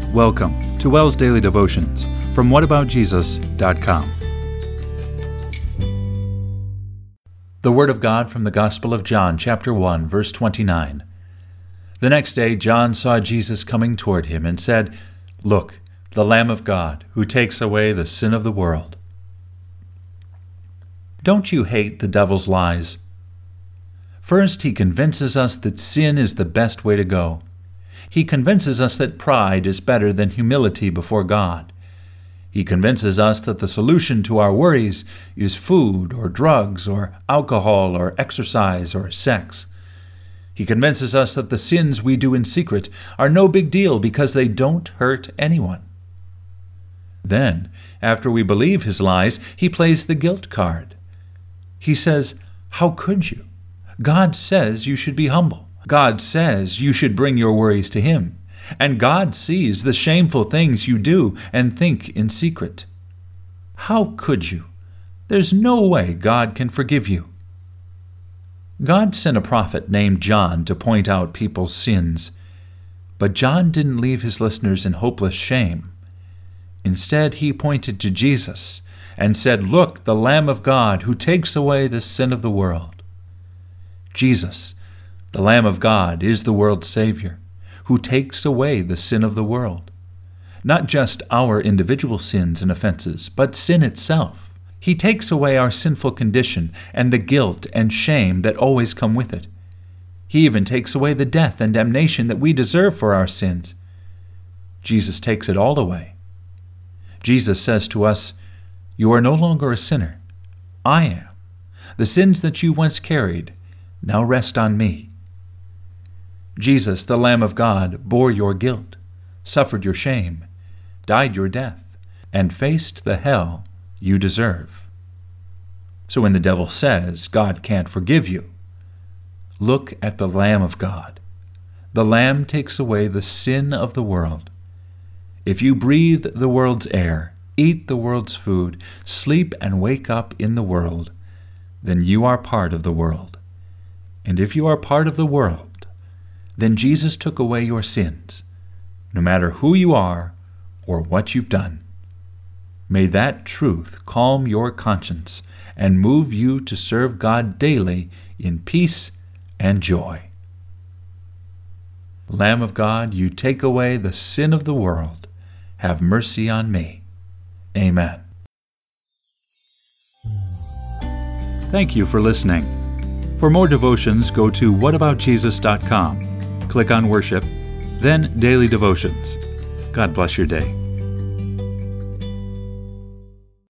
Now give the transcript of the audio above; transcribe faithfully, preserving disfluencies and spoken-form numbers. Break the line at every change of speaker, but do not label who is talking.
Welcome to WELS Daily Devotions from what about jesus dot com. The Word of God from the Gospel of John, chapter one, verse twenty-nine. The next day John saw Jesus coming toward him and said, "Look, the Lamb of God, who takes away the sin of the world." Don't you hate the devil's lies? First, he convinces us that sin is the best way to go. He convinces us that pride is better than humility before God. He convinces us that the solution to our worries is food or drugs or alcohol or exercise or sex. He convinces us that the sins we do in secret are no big deal because they don't hurt anyone. Then, after we believe his lies, he plays the guilt card. He says, "How could you? God says you should be humble. God says you should bring your worries to him. And God sees the shameful things you do and think in secret. How could you? There's no way God can forgive you." God sent a prophet named John to point out people's sins. But John didn't leave his listeners in hopeless shame. Instead, he pointed to Jesus and said, "Look, the Lamb of God who takes away the sin of the world." Jesus, the Lamb of God, is the world's Savior, who takes away the sin of the world. Not just our individual sins and offenses, but sin itself. He takes away our sinful condition and the guilt and shame that always come with it. He even takes away the death and damnation that we deserve for our sins. Jesus takes it all away. Jesus says to us, "You are no longer a sinner. I am. The sins that you once carried now rest on me." Jesus, the Lamb of God, bore your guilt, suffered your shame, died your death, and faced the hell you deserve. So when the devil says God can't forgive you, look at the Lamb of God. The Lamb takes away the sin of the world. If you breathe the world's air, eat the world's food, sleep and wake up in the world, then you are part of the world. And if you are part of the world, then Jesus took away your sins, no matter who you are or what you've done. May that truth calm your conscience and move you to serve God daily in peace and joy. Lamb of God, you take away the sin of the world. Have mercy on me. Amen. Thank you for listening. For more devotions, go to what about jesus dot com. Click on Worship, then Daily Devotions. God bless your day.